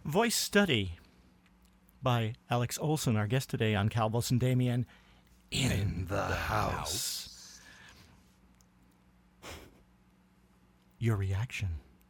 Voice Study by Alex Olson, our guest today on Calvos and Damien in the house. Your reaction?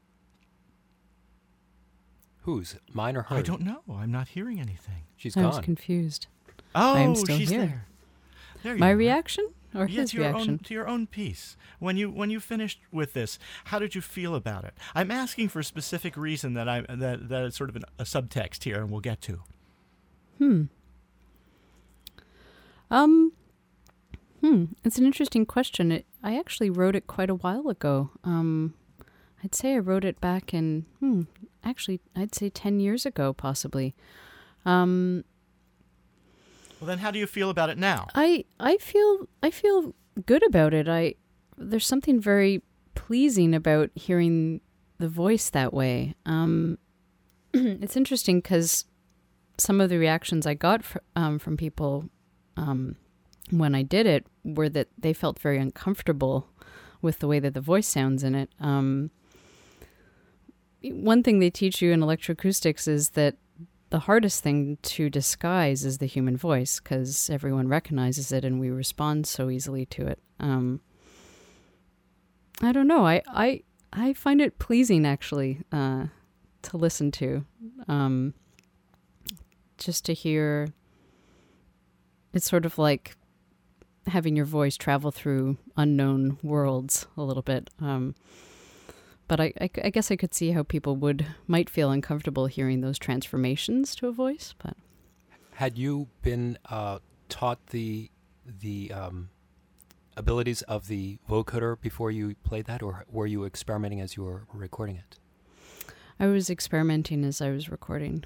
Whose? Mine or hers? I don't know. I'm not hearing anything. She's I gone. was confused. Oh, I am still she's here. there. There you My are. reaction or Yeah, his to your reaction? to your own piece. When you finished with this, how did you feel about it? I'm asking for a specific reason that it's sort of a subtext here, and we'll get to. It's an interesting question. I actually wrote it quite a while ago. I'd say I wrote it back in, actually, I'd say 10 years ago, possibly. Well, then, how do you feel about it now? I feel good about it. There's something very pleasing about hearing the voice that way. It's interesting because some of the reactions I got from people when I did it were that they felt very uncomfortable with the way that the voice sounds in it. One thing they teach you in electroacoustics is that the hardest thing to disguise is the human voice, because everyone recognizes it and we respond so easily to it. I don't know. I find it pleasing, actually, to listen to. Just to hear, it's sort of like having your voice travel through unknown worlds a little bit. But I guess I could see how people might feel uncomfortable hearing those transformations to a voice. But had you been taught the abilities of the vocoder before you played that, or were you experimenting as you were recording it? I was experimenting as I was recording.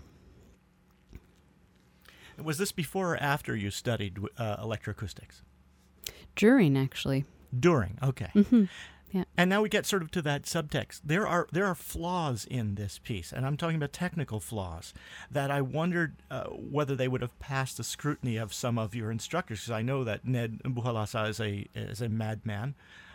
Was this before or after you studied electroacoustics? During, actually. During, okay. Mm-hmm. Yeah. And now we get sort of to that subtext. There are flaws in this piece, and I'm talking about technical flaws that I wondered whether they would have passed the scrutiny of some of your instructors, because I know that Ned Buhalasa is a madman,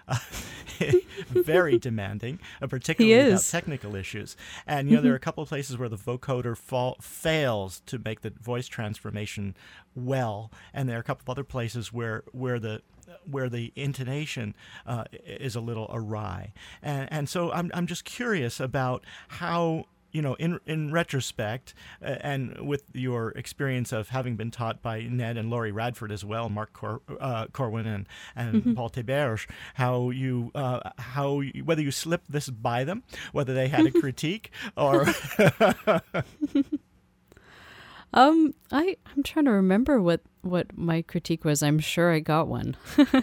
very demanding, particularly about technical issues. And there are a couple of places where the vocoder fails to make the voice transformation well, and there are a couple of other places where the intonation is a little awry, and so I'm just curious about how, in retrospect, and with your experience of having been taught by Ned and Laurie Radford as well, Mark Corwin and Paul Theberge, whether you slipped this by them, whether they had a critique or. I'm trying to remember what my critique was. I'm sure I got one.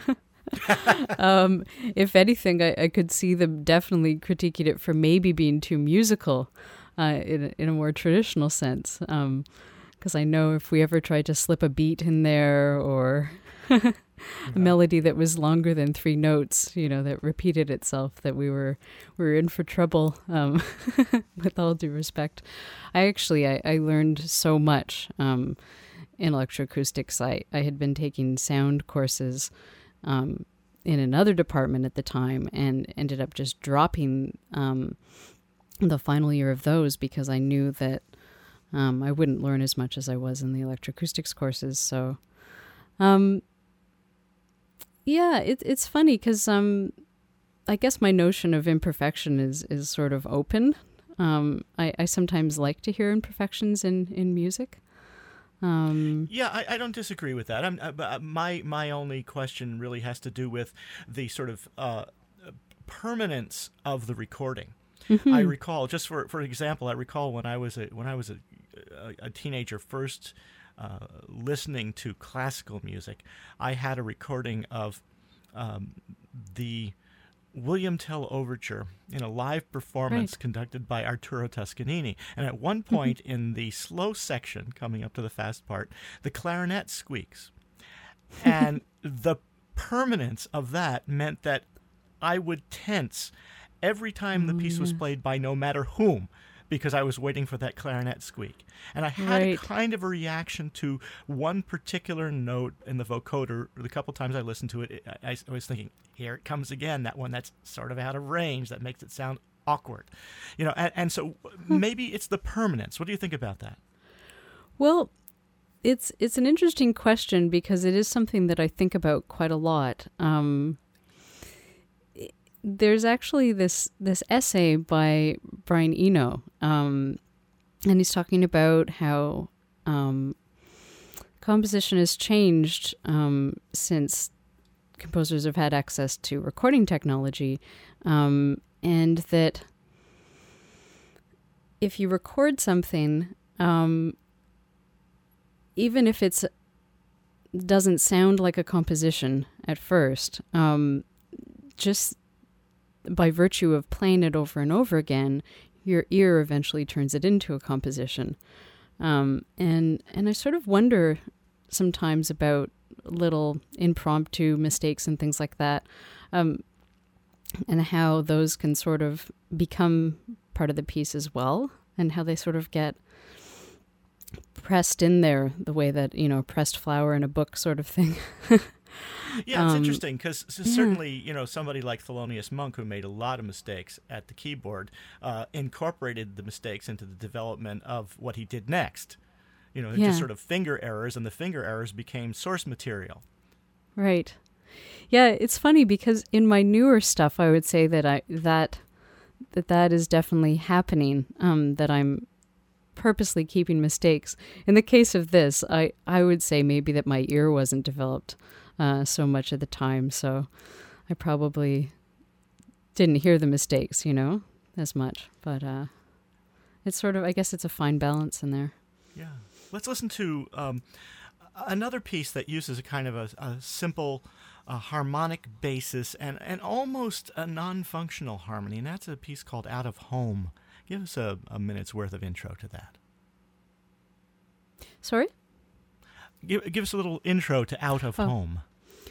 If anything, I could see them definitely critiquing it for maybe being too musical, in a more traditional sense. Because I know if we ever tried to slip a beat in there or a melody that was longer than 3 notes, that repeated itself, that we were in for trouble. With all due respect, I learned so much in electroacoustics. I had been taking sound courses in another department at the time, and ended up just dropping the final year of those because I knew that I wouldn't learn as much as I was in the electroacoustics courses. So, yeah, it's funny because I guess my notion of imperfection is sort of open. I sometimes like to hear imperfections in music. Yeah, I don't disagree with that. My only question really has to do with the sort of permanence of the recording. Mm-hmm. I recall, just for example, when I was a teenager first listening to classical music, I had a recording of the William Tell Overture in a live performance conducted by Arturo Toscanini. And at one point in the slow section, coming up to the fast part, the clarinet squeaks. And the permanence of that meant that I would tense every time the piece was played by no matter whom, because I was waiting for that clarinet squeak. And I had kind of a reaction to one particular note in the vocoder. The couple times I listened to it, I was thinking, here it comes again, that one that's sort of out of range, that makes it sound awkward. And so maybe it's the permanence. What do you think about that? Well, it's an interesting question because it is something that I think about quite a lot. There's actually this essay by Brian Eno, and he's talking about how composition has changed since composers have had access to recording technology, and that if you record something, even if it doesn't sound like a composition at first, just by virtue of playing it over and over again, your ear eventually turns it into a composition. And I sort of wonder sometimes about little impromptu mistakes and things like that, and how those can sort of become part of the piece as well, and how they sort of get pressed in there the way that, a pressed flower in a book sort of thing. Yeah, it's interesting because certainly, somebody like Thelonious Monk, who made a lot of mistakes at the keyboard, incorporated the mistakes into the development of what he did next. Just sort of finger errors, and the finger errors became source material. Right. Yeah, it's funny because in my newer stuff, I would say that that is definitely happening, that I'm purposely keeping mistakes. In the case of this, I would say maybe that my ear wasn't developed so much at the time, so I probably didn't hear the mistakes, as much. But it's sort of, I guess it's a fine balance in there. Yeah. Let's listen to another piece that uses a kind of a simple harmonic basis and almost a non-functional harmony, and that's a piece called Out of Home. Give us a minute's worth of intro to that. Sorry? Give us a little intro to Out of Home.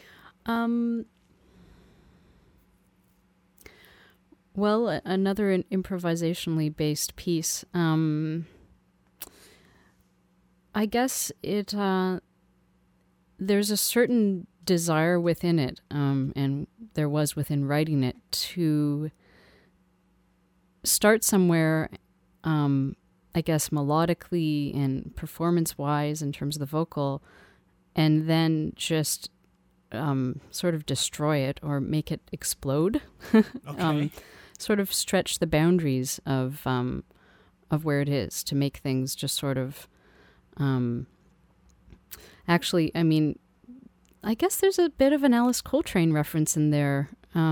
Well, another improvisationally based piece. I guess it there's a certain desire within it, and there was within writing it, to start somewhere, I guess melodically and performance-wise in terms of the vocal, and then just sort of destroy it or make it explode. Okay. Sort of stretch the boundaries of where it is, to make things just sort of actually, I mean, I guess there's a bit of an Alice Coltrane reference in there.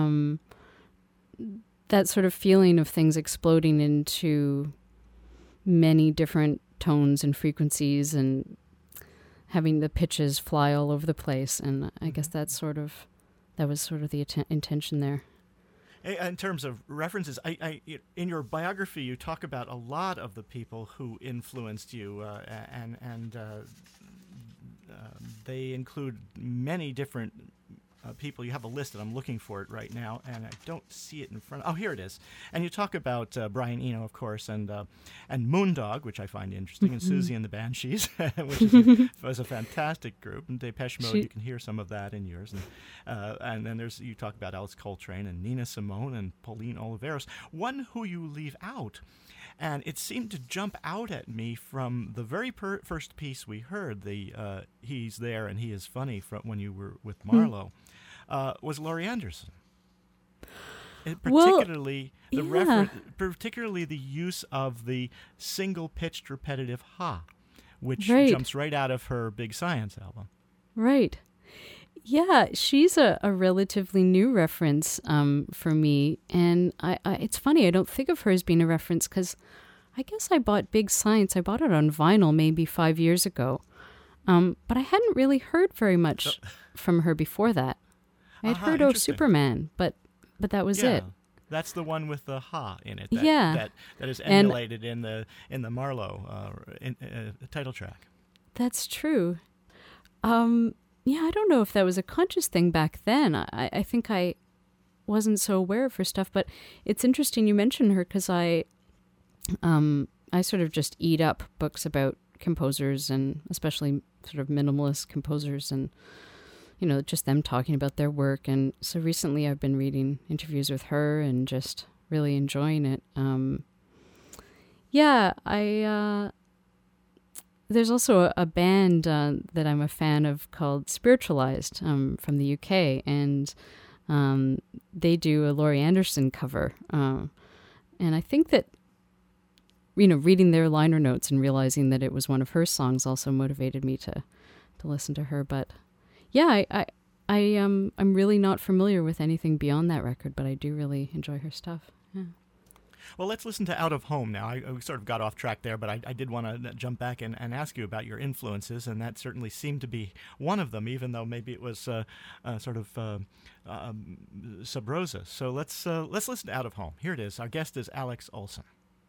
That sort of feeling of things exploding into many different tones and frequencies and having the pitches fly all over the place. And I guess that was sort of the intention there. In terms of references, I in your biography, you talk about a lot of the people who influenced you, and they include many different people. You have a list, and I'm looking for it right now, and I don't see it in front. Oh, here it is. And you talk about Brian Eno, of course, and Moondog, which I find interesting, and Susie and the Banshees, which was a fantastic group. And Depeche Mode, you can hear some of that in yours. And then you talk about Alice Coltrane and Nina Simone and Pauline Oliveros. One who you leave out, and it seemed to jump out at me from the very first piece we heard, the He's There and He Is Funny, from when you were with Marlowe, was Laurie Anderson. Particularly particularly the use of the single-pitched repetitive ha, which jumps right out of her Big Science album. Right. Yeah, she's a relatively new reference for me, and I it's funny, I don't think of her as being a reference because I guess I bought Big Science. I bought it on vinyl maybe 5 years ago, but I hadn't really heard very much from her before that. I had heard of Superman, but that was it. That's the one with the ha in it. That is emulated in the Marlowe title track. That's true. Yeah, I don't know if that was a conscious thing back then. I think I wasn't so aware of her stuff, but it's interesting you mention her because I sort of just eat up books about composers, and especially sort of minimalist composers, and just them talking about their work. And so recently I've been reading interviews with her and just really enjoying it. There's also a band that I'm a fan of called Spiritualized from the UK, and they do a Laurie Anderson cover. And I think that, reading their liner notes and realizing that it was one of her songs also motivated me to listen to her. But yeah, I'm really not familiar with anything beyond that record, but I do really enjoy her stuff. Yeah. Well, let's listen to Out of Home now. I sort of got off track there, but I did want to jump back and ask you about your influences, and that certainly seemed to be one of them, even though maybe it was sort of sub rosa. So let's listen to Out of Home. Here it is. Our guest is Alex Olson.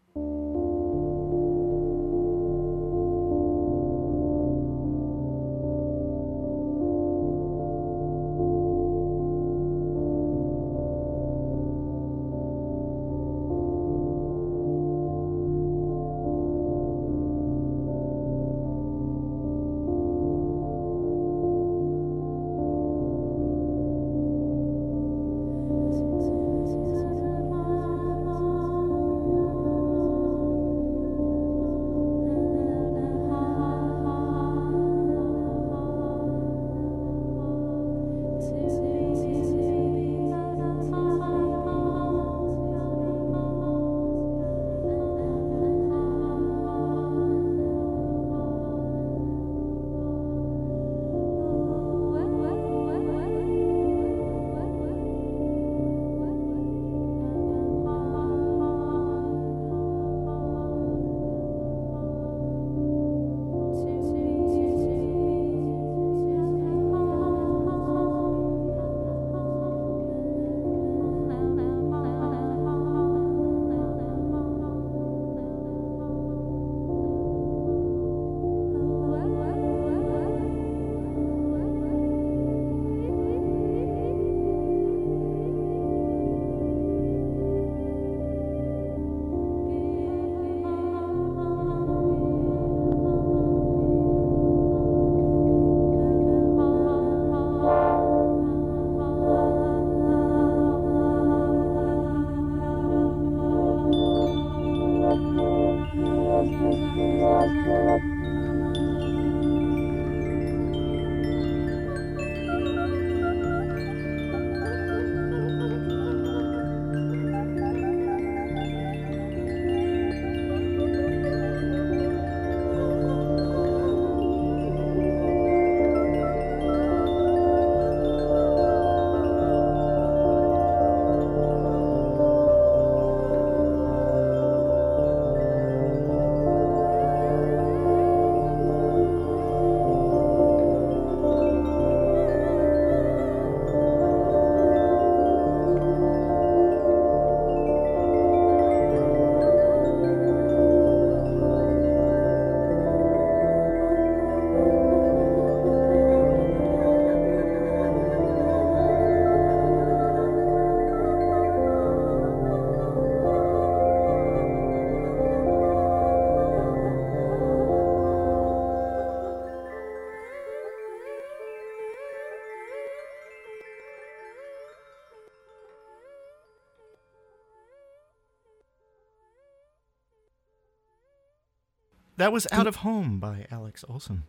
That was Out of Home by Alex Olson.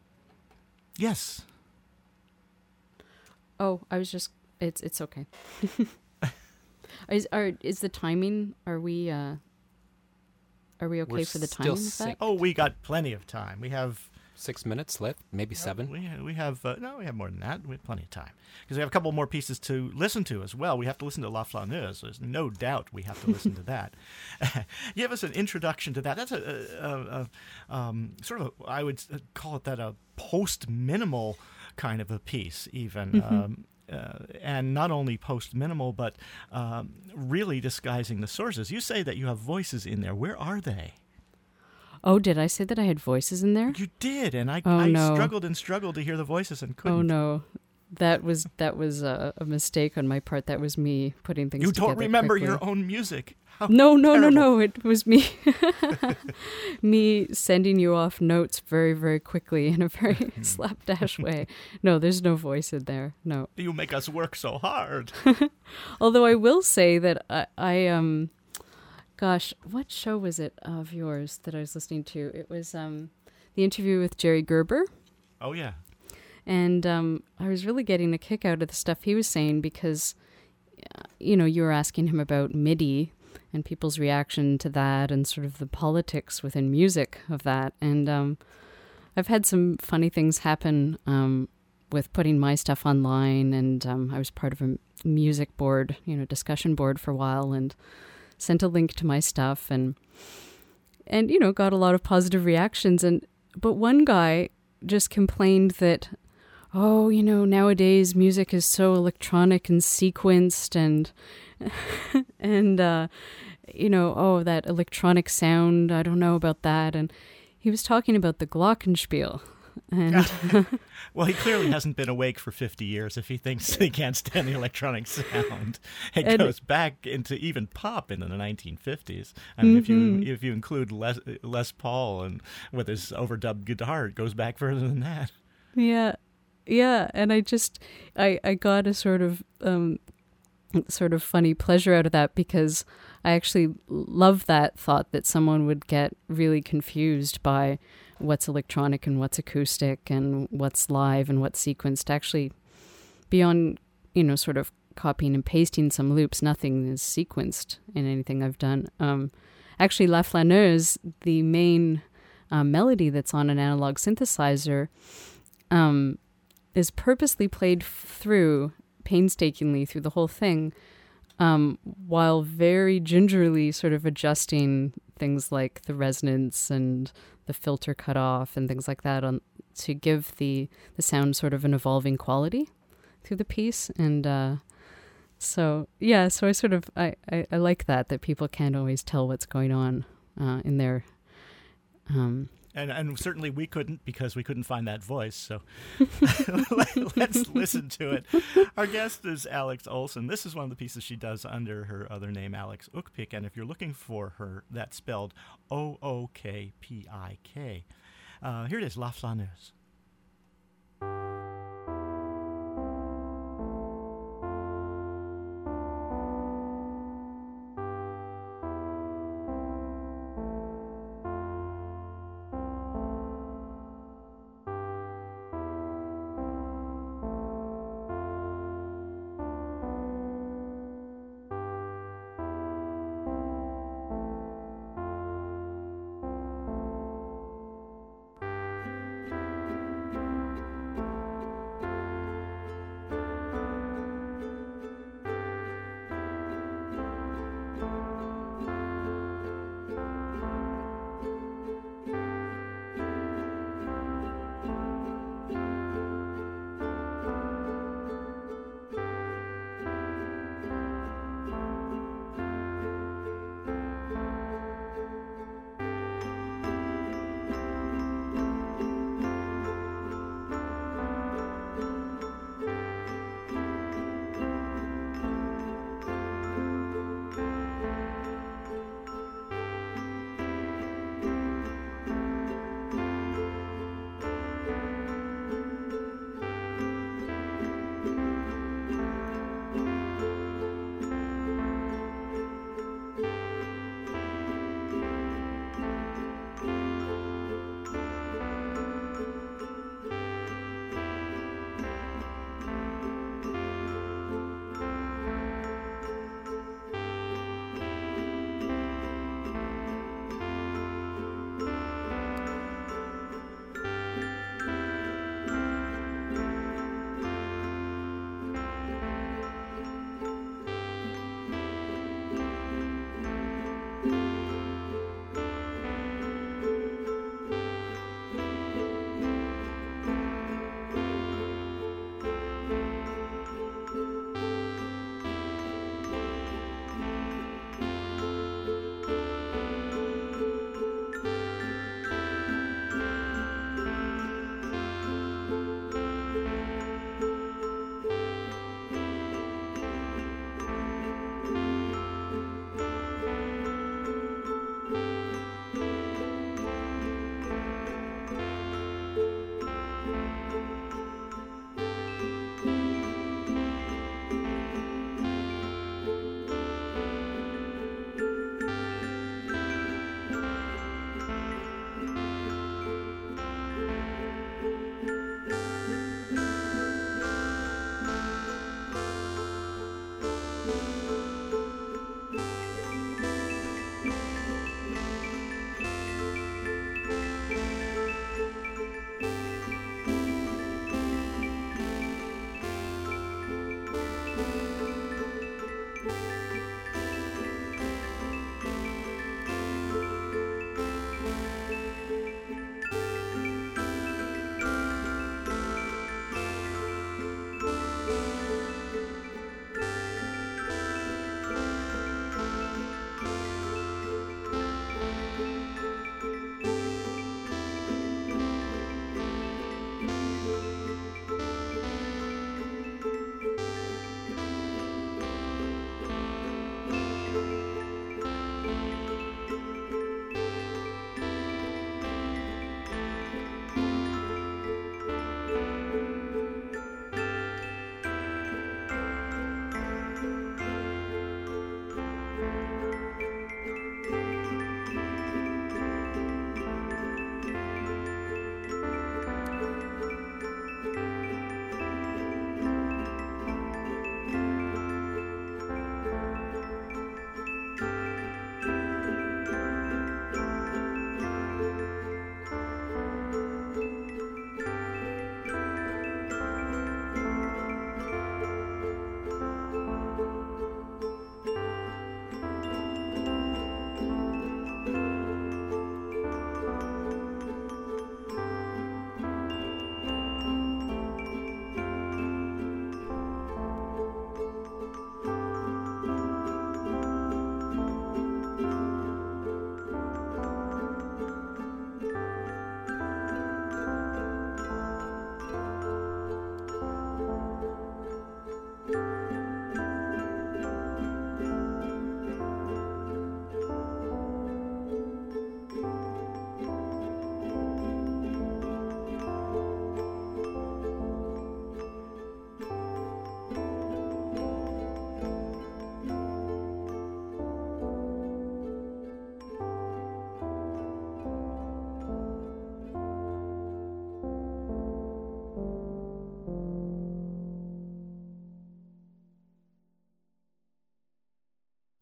Yes. Oh, I was just. It's okay. Is the timing? Are we okay We're for the still timing of that? Oh, we got plenty of time. We have 6 minutes left, maybe 7. We have no, we have more than that. We have plenty of time because we have a couple more pieces to listen to as well. We have to listen to La Flâneuse. There's no doubt we have to listen to that. Give us an introduction to that. That's a sort of I would call it that a post-minimal kind of a piece, even. And not only post-minimal, but really disguising the sources. You say that you have voices in there. Where are they? Oh, did I say that I had voices in there? You did, and I no. struggled and struggled to hear the voices and couldn't. Oh no, that was a mistake on my part. That was me putting things. You together don't remember quickly. your own music. How No. terrible. It was me, me sending you off notes very, very quickly in a very slapdash way. No, there's no voice in there. No. You make us work so hard. Although I will say that I Gosh, what show was it of yours that I was listening to? It was the interview with Jerry Gerber. Oh, yeah. And I was really getting a kick out of the stuff he was saying because, you know, you were asking him about MIDI and people's reaction to that and sort of the politics within music of that. And I've had some funny things happen with putting my stuff online. And I was part of a music board, you know, discussion board for a while, and sent a link to my stuff and you know, got a lot of positive reactions. But one guy just complained that, oh, you know, nowadays music is so electronic and sequenced and you know, oh, that electronic sound, I don't know about that. And he was talking about the glockenspiel. And well, he clearly hasn't been awake for 50 years if he thinks he can't stand the electronic sound. It goes back into even pop in the 1950s. I mean, if you include Les Paul and with his overdubbed guitar, it goes back further than that. Yeah. And I got a sort of funny pleasure out of that because I actually love that thought that someone would get really confused by what's electronic and what's acoustic and what's live and what's sequenced. Actually, beyond, you know, sort of copying and pasting some loops, nothing is sequenced in anything I've done. Actually, La Flaneuse, the main melody that's on an analog synthesizer, is purposely played through painstakingly through the whole thing, while very gingerly sort of adjusting things like the resonance and the filter cutoff and things like that to give the sound sort of an evolving quality through the piece. And so I sort of I like that people can't always tell what's going on in their And certainly we couldn't, because we couldn't find that voice. So let's listen to it. Our guest is Alex Olson. This is one of the pieces she does under her other name, Alex Ookpik. And if you're looking for her, that's spelled Ookpik. Here it is, La Flaneuse.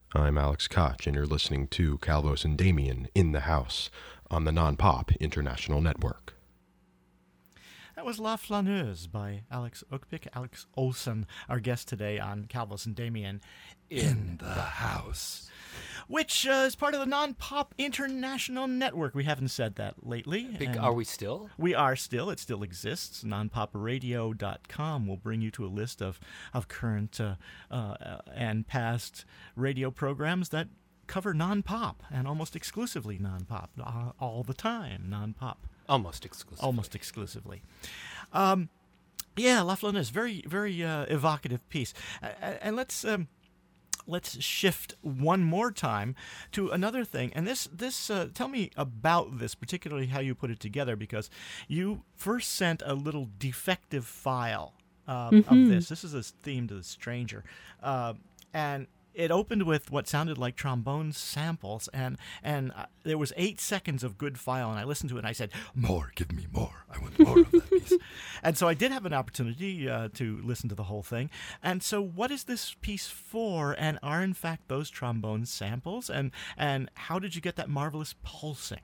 I'm Alex Koch, and you're listening to Calvos and Damien in the House on the Non-Pop International Network. That was La Flaneuse by Alex Ukpik, Alex Olson, our guest today on Calvos and Damien in the House, which is part of the Non-Pop International Network. We haven't said that lately. Are we still? We are still. It still exists. NonPopRadio.com will bring you to a list of current and past radio programs that cover non-pop, and almost exclusively non-pop, all the time non-pop. Almost exclusively. Almost exclusively. Yeah, La Flaneuse, very, very evocative piece. And let's shift one more time to another thing. And this tell me about this, particularly how you put it together, because you first sent a little defective file of this. This is a theme to The Stranger. And it opened with what sounded like trombone samples, and there was 8 seconds of good file, and I listened to it, and I said, more, give me more. I want more of that piece. And so I did have an opportunity to listen to the whole thing. And so what is this piece for, and are, in fact, those trombone samples, and how did you get that marvelous pulsing?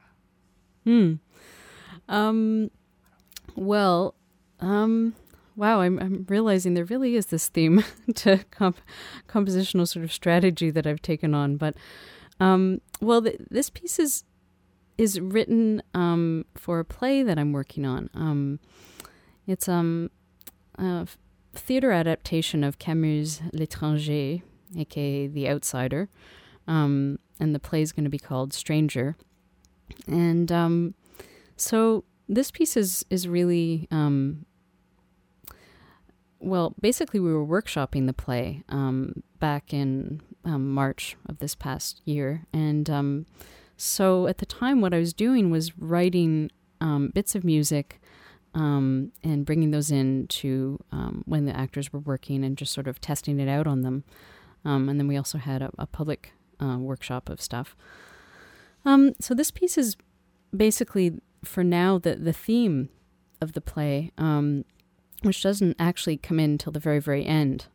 Wow, I'm realizing there really is this theme to compositional sort of strategy that I've taken on. But, this piece is written for a play that I'm working on. It's a theater adaptation of Camus' L'Étranger, a.k.a. The Outsider, and the play is going to be called Stranger. And so this piece is really... basically we were workshopping the play back in March of this past year. And so at the time what I was doing was writing bits of music and bringing those in to when the actors were working and just sort of testing it out on them. And then we also had a public workshop of stuff. So this piece is basically, for now, the theme of the play, which doesn't actually come in till the very, very end.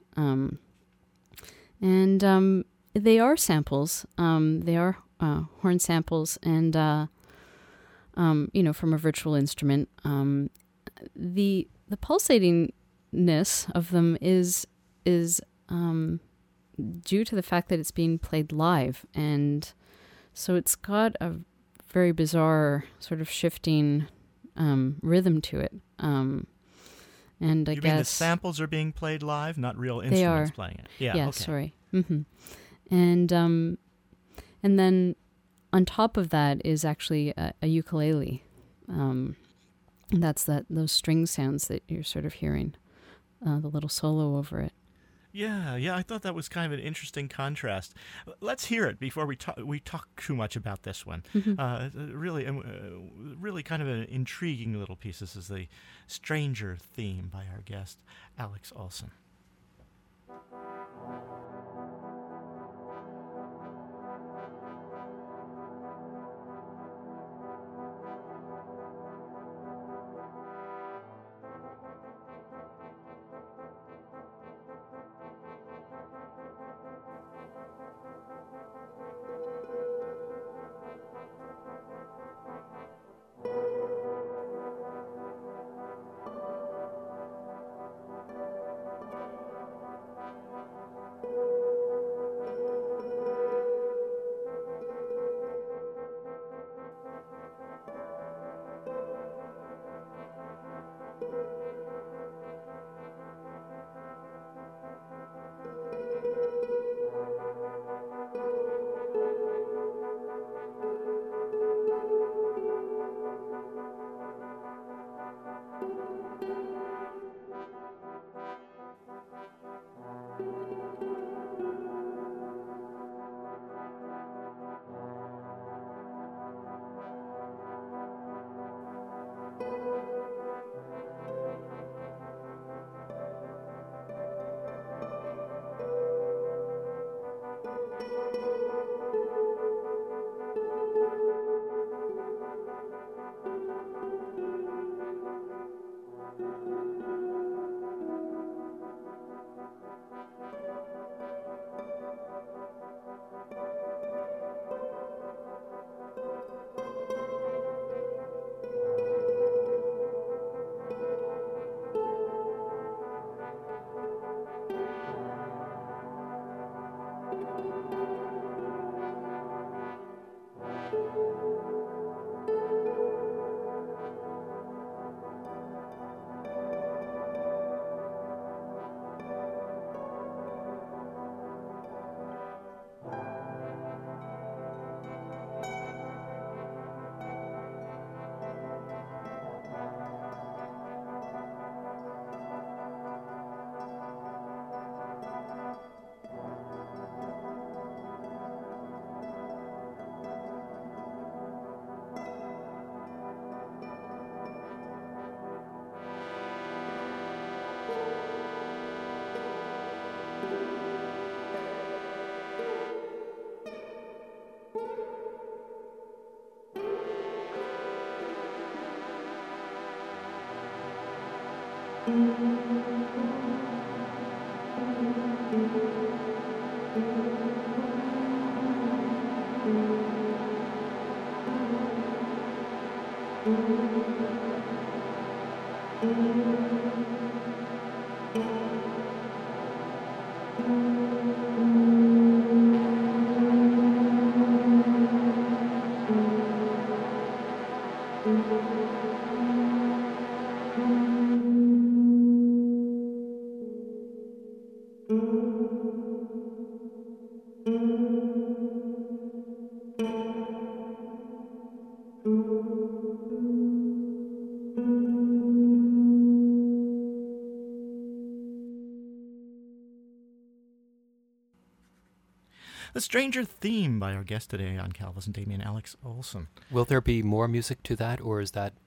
And they are samples. They are horn samples and, from a virtual instrument. The pulsatingness of them is due to the fact that it's being played live. And so it's got a very bizarre sort of shifting rhythm to it. And I you guess mean the samples are being played live, not real instruments playing it? Yeah. Yeah. Okay. Sorry. Mm-hmm. And then on top of that is actually a ukulele. That's those string sounds that you're sort of hearing, the little solo over it. Yeah. I thought that was kind of an interesting contrast. Let's hear it before we talk too much about this one. Mm-hmm. Really kind of an intriguing little piece. This is the Stranger theme by our guest, Alex Olson. The Stranger Theme by our guest today on Calvus and Damien, Alex Olson. Will there be more music to that, or is that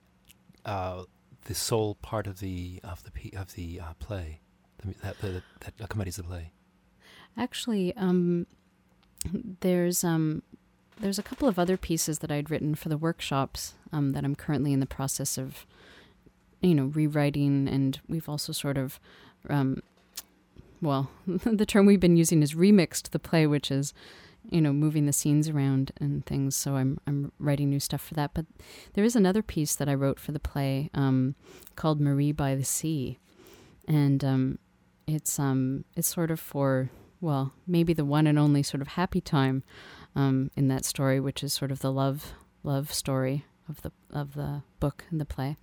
the sole part of the play that accompanies the play? Actually, there's a couple of other pieces that I'd written for the workshops that I'm currently in the process of, rewriting, and we've also sort of, the term we've been using is remixed the play, which is, moving the scenes around and things. So I'm writing new stuff for that. But there is another piece that I wrote for the play called Marie by the Sea, and it's sort of for, maybe the one and only sort of happy time in that story, which is sort of the love story of the book and the play.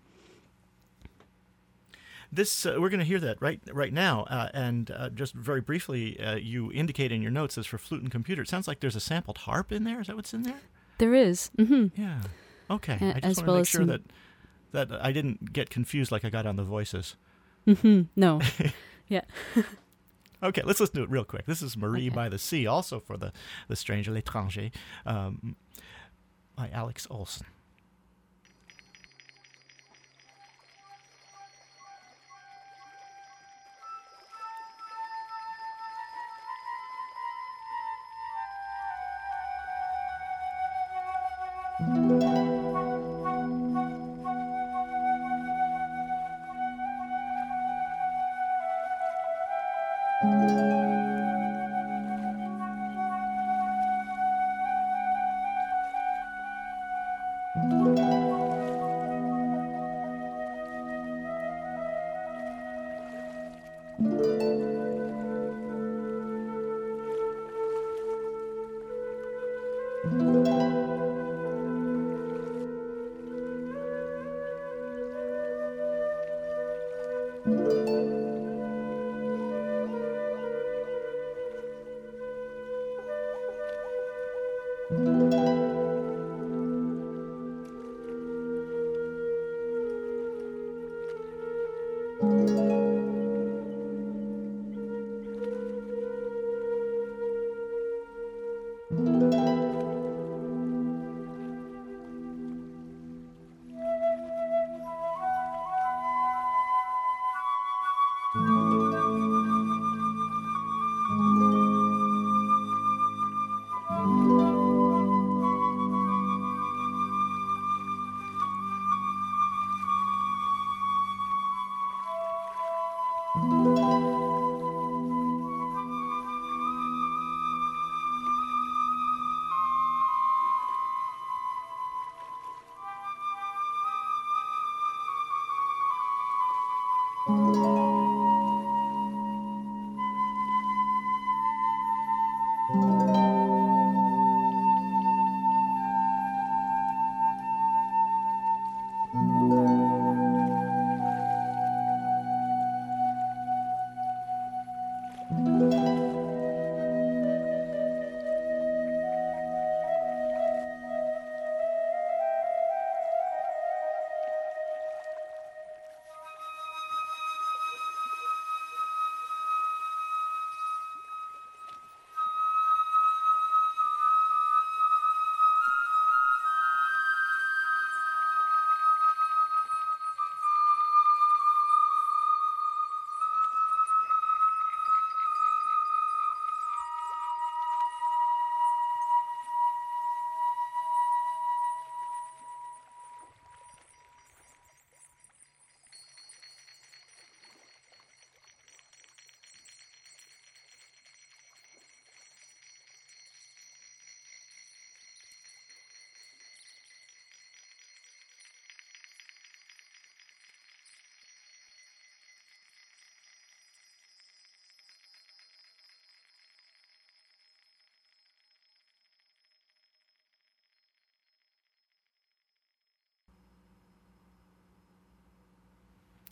This we're going to hear that right now, and just very briefly, you indicate in your notes as for flute and computer. It sounds like there's a sampled harp in there. Is that what's in there? There is. Mm-hmm. Yeah. Okay. I just as want well to make as sure that I didn't get confused like I got on the voices. Mm-hmm. No. Yeah. Okay, let's listen to it real quick. This is Marie by the Sea, also for the Stranger, L'Étranger, by Alex Olson.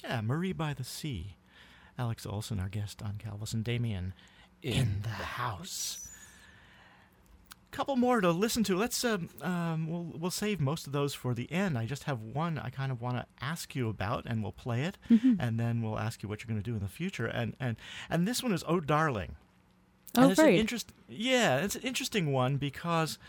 Yeah, Marie by the Sea. Alex Olson, our guest on Calvus and Damien in the house. Couple more to listen to. Let's we'll save most of those for the end. I just have one I kind of want to ask you about, and we'll play it, and then we'll ask you what you're going to do in the future. And this one is "Oh Darling." Oh, great! It's an interesting one because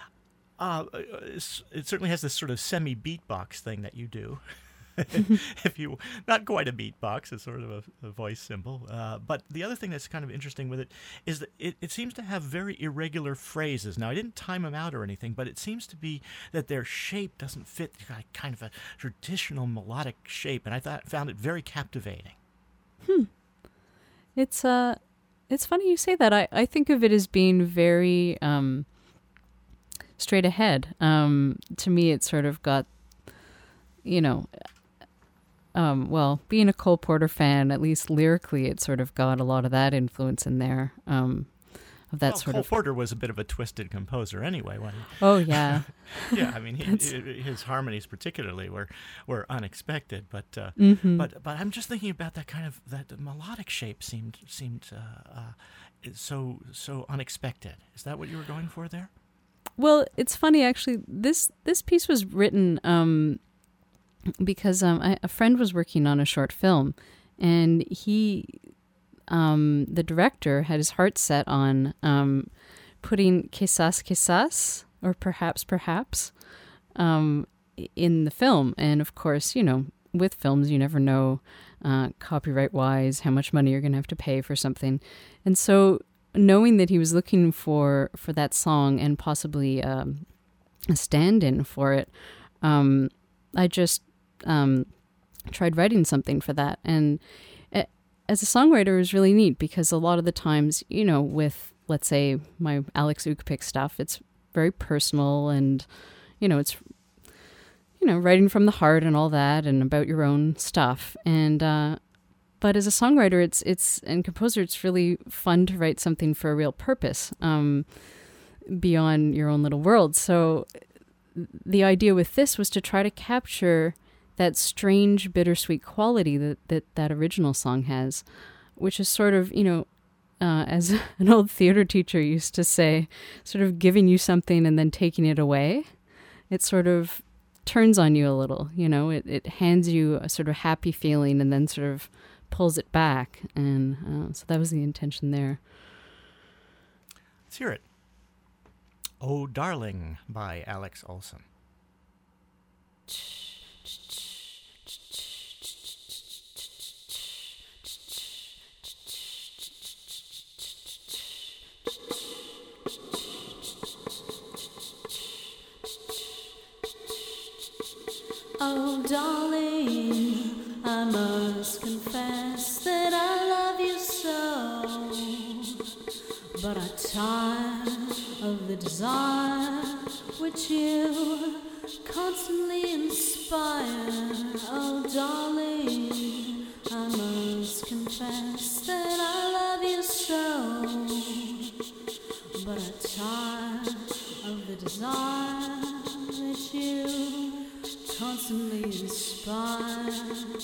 it certainly has this sort of semi-beatbox thing that you do. If you not quite a beatbox, it's sort of a voice symbol. But the other thing that's kind of interesting with it is that it seems to have very irregular phrases. Now, I didn't time them out or anything, but it seems to be that their shape doesn't fit kind of a traditional melodic shape, and I found it very captivating. It's funny you say that. I think of it as being very straight ahead. To me, it sort of got, being a Cole Porter fan, at least lyrically, it sort of got a lot of that influence in there. Cole Porter was a bit of a twisted composer anyway. Oh, yeah. Yeah, I mean, his harmonies particularly were unexpected, but I'm just thinking about that kind of that melodic shape seemed so unexpected. Is that what you were going for there? Well, it's funny actually. This piece was written because a friend was working on a short film, and he, the director, had his heart set on putting quizás, or perhaps, in the film. And of course, with films, you never know copyright-wise how much money you're going to have to pay for something. And so knowing that he was looking for that song and possibly a stand-in for it, I just tried writing something for that. And as a songwriter, it was really neat because a lot of the times, with, let's say, my Alex Ukpik stuff, it's very personal and, it's, writing from the heart and all that and about your own stuff. And, but as a songwriter, and composer, it's really fun to write something for a real purpose, beyond your own little world. So the idea with this was to try to capture that strange, bittersweet quality that original song has, which is sort of, as an old theater teacher used to say, sort of giving you something and then taking it away. It sort of turns on you a little, it hands you a sort of happy feeling and then sort of pulls it back. And so that was the intention there. Let's hear it. "Oh Darling" by Alex Olson. Oh, darling, I must confess that I love you so, but I tire of the desire which you constantly inspire. Oh, darling, I must confess that I love you so, but I tire of the desire that you constantly inspire.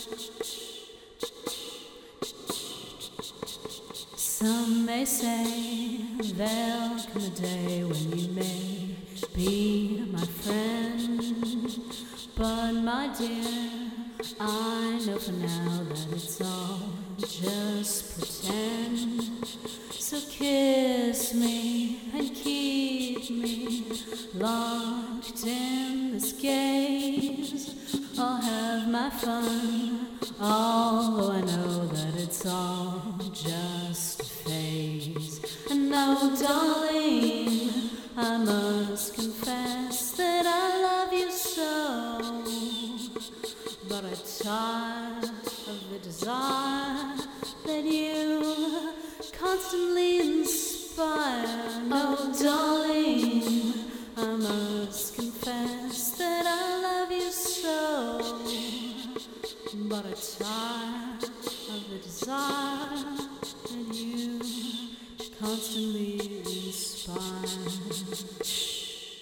Some may say there'll come a day when you may be my friend, but my dear, I know for now that it's all just pretend. So kiss me and keep me locked in this gaze. I'll have my fun, although I know that it's all just a phase. And no, darling, I must confess that I love you so, but I tire of the desire that you constantly inspire. No, darling, I must confess that I love you so, but I tire of the desire that you constantly inspire.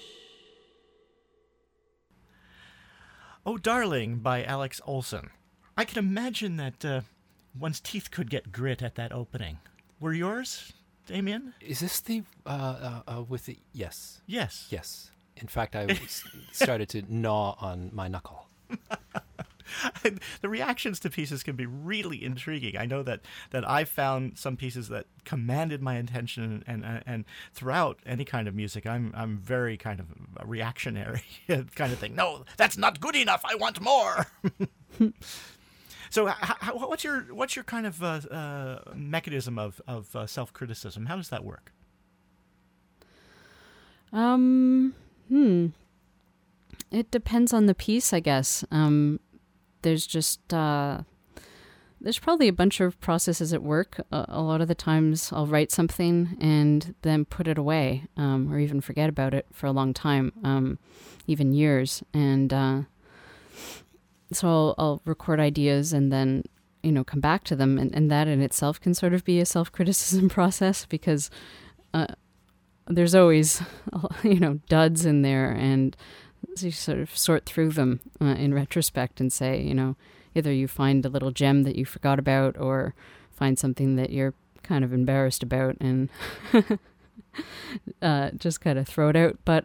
"Oh Darling" by Alex Olson. I can imagine that one's teeth could get grit at that opening. Were yours, Damien? Is this the with the yes? Yes. Yes. In fact, I started to gnaw on my knuckle. The reactions to pieces can be really intriguing. I know that I found some pieces that commanded my attention, and throughout any kind of music, I'm very kind of reactionary kind of thing. No, that's not good enough. I want more. So, what's your kind of mechanism of self-criticism? How does that work? It depends on the piece, I guess. There's just there's probably a bunch of processes at work. A lot of the times I'll write something and then put it away, or even forget about it for a long time, even years. And so I'll record ideas and then, come back to them. And that in itself can sort of be a self-criticism process, because there's always, duds in there, and so you sort of sort through them in retrospect and say, either you find a little gem that you forgot about, or find something that you're kind of embarrassed about, and just kind of throw it out. But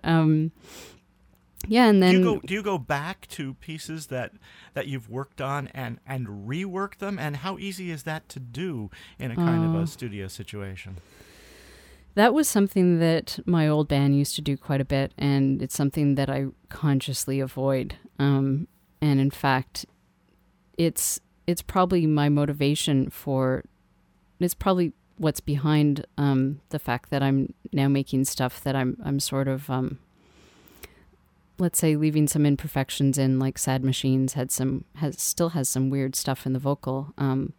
yeah, and then do you go back to pieces that you've worked on and rework them? And how easy is that to do in a kind of a studio situation? That was something that my old band used to do quite a bit, and it's something that I consciously avoid. And in fact, it's probably my motivation for. It's probably what's behind the fact that I'm now making stuff that I'm sort of, let's say, leaving some imperfections in. Like Sad Machines still has some weird stuff in the vocal.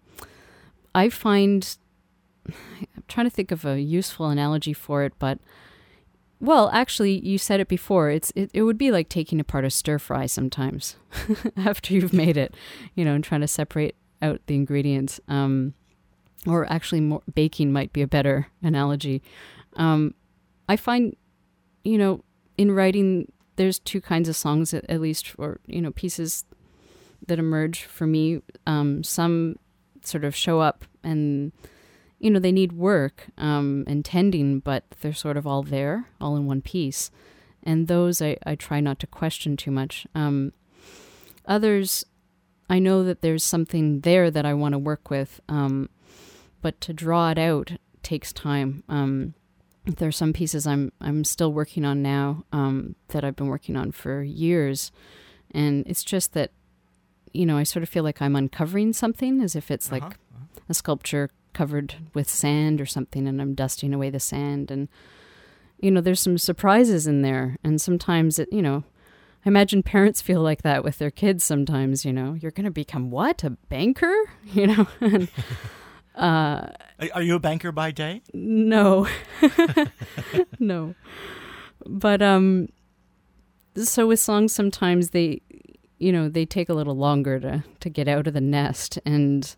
I find. I'm trying to think of a useful analogy for it, but, well, actually, you said it before. It would be like taking apart a stir fry sometimes after you've made it, and trying to separate out the ingredients. Or actually, baking might be a better analogy. I find, in writing, there's two kinds of songs, at least, or, pieces that emerge for me. Some sort of show up and they need work and tending, but they're sort of all there, all in one piece. And those I try not to question too much. Others, I know that there's something there that I want to work with, but to draw it out takes time. There are some pieces I'm still working on now that I've been working on for years. And it's just that, I sort of feel like I'm uncovering something, as if it's like a sculpture covered with sand or something, and I'm dusting away the sand, and there's some surprises in there. And sometimes I imagine parents feel like that with their kids sometimes. You're gonna become what, a banker? And, are you a banker by day? No. No, but so with songs, sometimes they take a little longer to get out of the nest. And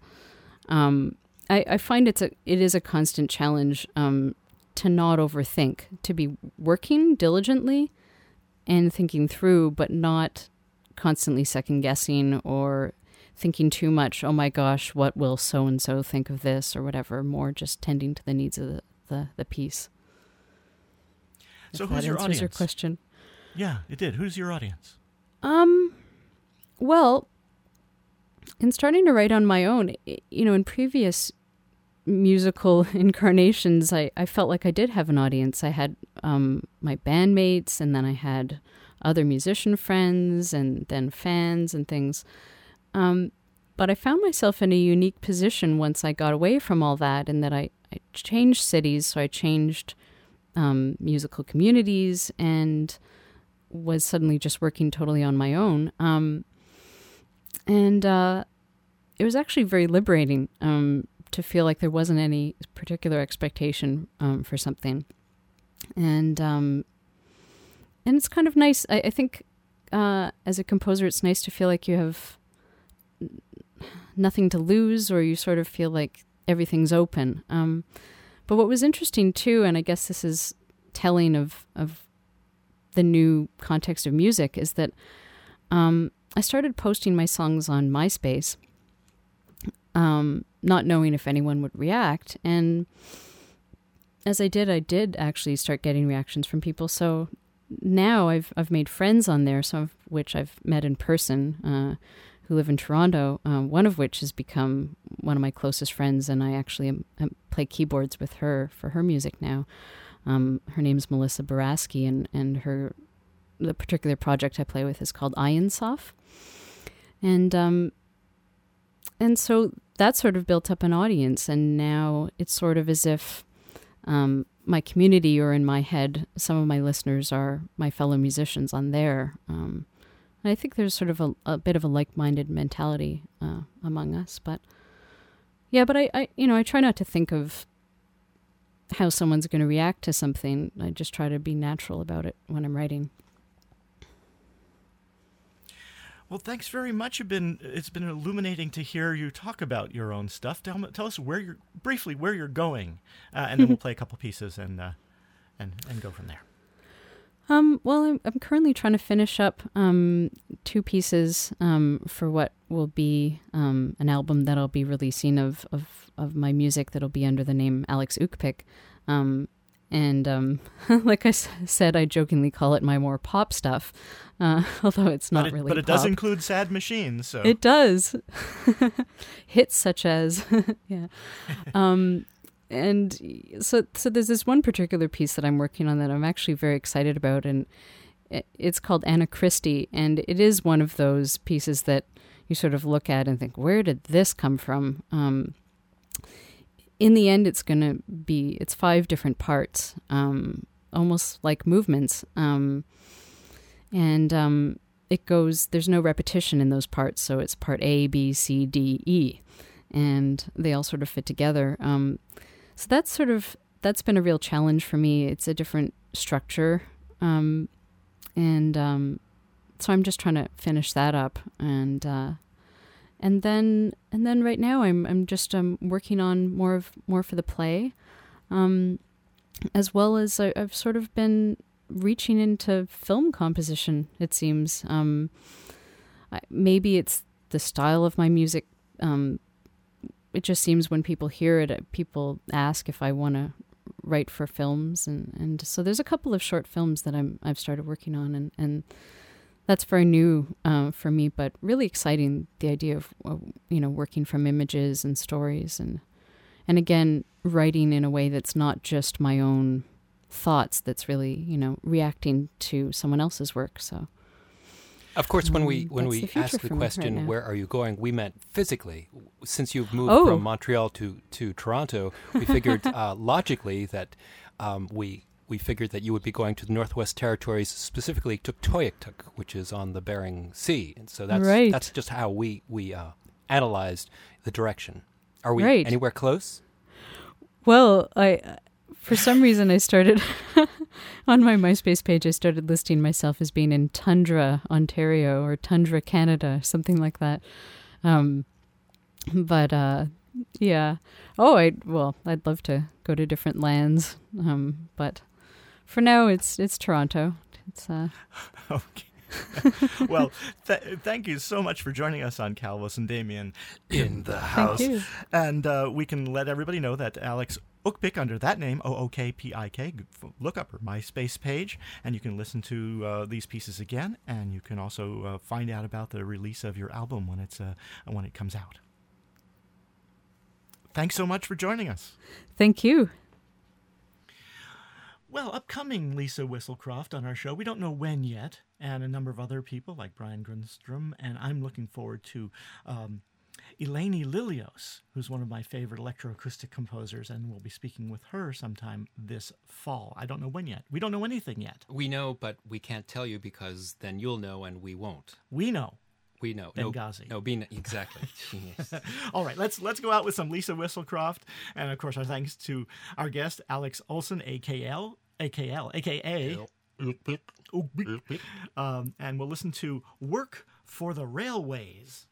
I find it is a constant challenge to not overthink, to be working diligently and thinking through, but not constantly second guessing or thinking too much. Oh my gosh, what will so and so think of this or whatever? More just tending to the needs of the piece. So who's your audience? Your question? Yeah, it did. Who's your audience? Well, in starting to write on my own, in previous musical incarnations, I felt like I did have an audience. I had my bandmates, and then I had other musician friends, and then fans and things. But I found myself in a unique position once I got away from all that, and that I changed cities, so I changed musical communities, and was suddenly just working totally on my own. And it was actually very liberating to feel like there wasn't any particular expectation for something. And it's kind of nice. I think as a composer, it's nice to feel like you have nothing to lose, or you sort of feel like everything's open. But what was interesting too, and I guess this is telling of the new context of music, is that I started posting my songs on MySpace, not knowing if anyone would react. And as I did actually start getting reactions from people. So now I've made friends on there, some of which I've met in person, who live in Toronto, one of which has become one of my closest friends, and I actually play keyboards with her for her music now. Her name's Melissa Baraski, and the particular project I play with is called Ironsoft. And so that sort of built up an audience, and now it's sort of as if my community, or in my head, some of my listeners are my fellow musicians on there. And I think there's sort of a bit of a like-minded mentality among us. But yeah, but I try not to think of how someone's going to react to something. I just try to be natural about it when I'm writing. Well, thanks very much. It's been illuminating to hear you talk about your own stuff. Tell us briefly where you're going, and then we'll play a couple pieces and go from there. Well, I'm currently trying to finish up 2 pieces for what will be an album that I'll be releasing of my music that'll be under the name Alex Ukpik. And like I said, I jokingly call it my more pop stuff, although it's not really But it pop. does include Sad Machines. So. It does. Hits such as, yeah. And so there's this one particular piece that I'm working on that I'm actually very excited about, and it's called Anna Christie, and it is one of those pieces that you sort of look at and think, where did this come from? In the end, it's 5 different parts, almost like movements, and it goes, there's no repetition in those parts, so it's part A, B, C, D, E, and they all sort of fit together. So that's been a real challenge for me. It's a different structure, and so I'm just trying to finish that up, and then right now I'm just working on more for the play, as well as I've sort of been reaching into film composition. It seems maybe it's the style of my music. It just seems when people hear it, people ask if I want to write for films, and so there's a couple of short films that I've started working on, and that's very new for me, but really exciting. The idea of working from images and stories, and again writing in a way that's not just my own thoughts. That's really reacting to someone else's work. So. Of course, when we asked the question, right, where are you going, we meant physically. Since you've moved from Montreal to Toronto, we figured logically that we figured that you would be going to the Northwest Territories, specifically Tuktoyaktuk, which is on the Bering Sea. And so that's just how we analyzed the direction. Are we anywhere close? Well, for some reason, I started on my MySpace page. I started listing myself as being in Tundra, Ontario, or Tundra, Canada, something like that. But yeah. Oh, I'd love to go to different lands. But for now, it's Toronto. It's Okay. Well, thank you so much for joining us on Calvos and Damien in the House. Thank you. And we can let everybody know that Alex Ukpik, under that name, Ookpik, look up her MySpace page, and you can listen to these pieces again, and you can also find out about the release of your album when it comes out. Thanks so much for joining us. Thank you. Well, upcoming Lisa Whistlecroft on our show. We don't know when yet, and a number of other people like Brian Grunstrom, and I'm looking forward to Eleni Lilios, who's one of my favorite electroacoustic composers, and we'll be speaking with her sometime this fall. I don't know when yet. We don't know anything yet. We know, but we can't tell you because then you'll know and we won't. We know. We know. Benghazi. Exactly. All right, let's go out with some Lisa Whistlecroft, and of course our thanks to our guest Alex Olson, aka and we'll listen to Work for the Railways.